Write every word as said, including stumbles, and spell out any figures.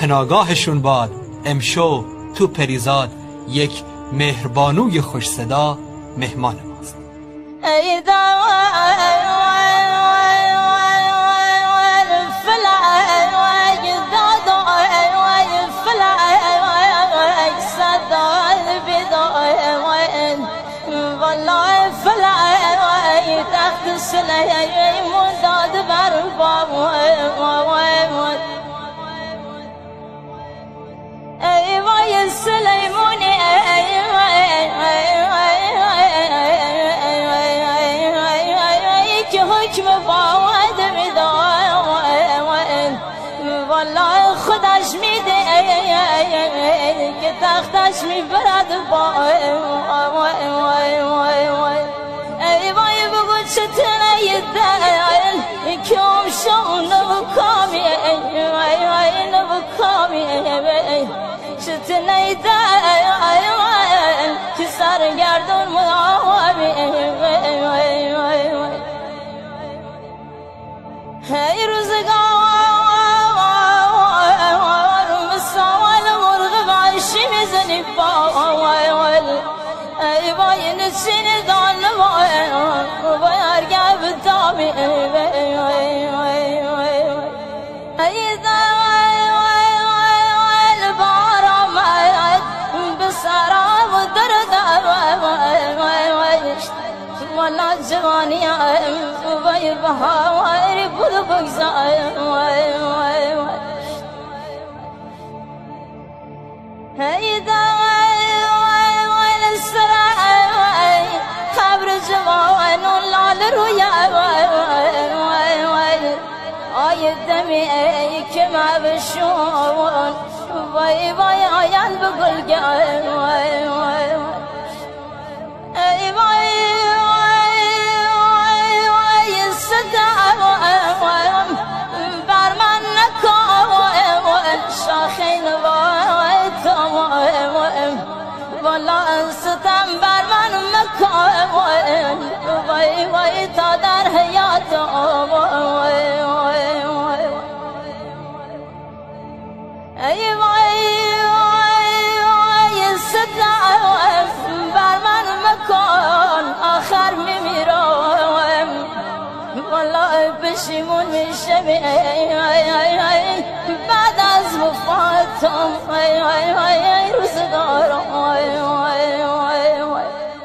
پناگاهشون باد. امشو تو پریزاد یک مهربانوی خوش صدا مهمان ماست. خودش میده که تختش میبرد با ای وای بگو چطوره دل که امشو نبکامی نبکامی چطوره دل که سرگردون مدامی ای روزگار ای وای نشین دان وای وای ارگه بدامی ای البار آمد به سرام و درد والا جوانی وای بهاری بود بگذار ای جوان و لال رویا آی دمی که ما بشون وای وای آیان بگل ای وای وای وای صدا بر من نکن شاخین وای تمام والا ستم بر من مکن وای وای تا در حیات وای وای ای وای وای ستم بر من مکن آخر میمیرم والا پشیمون میشه بعد از وفاتم ای ای ای روزگارم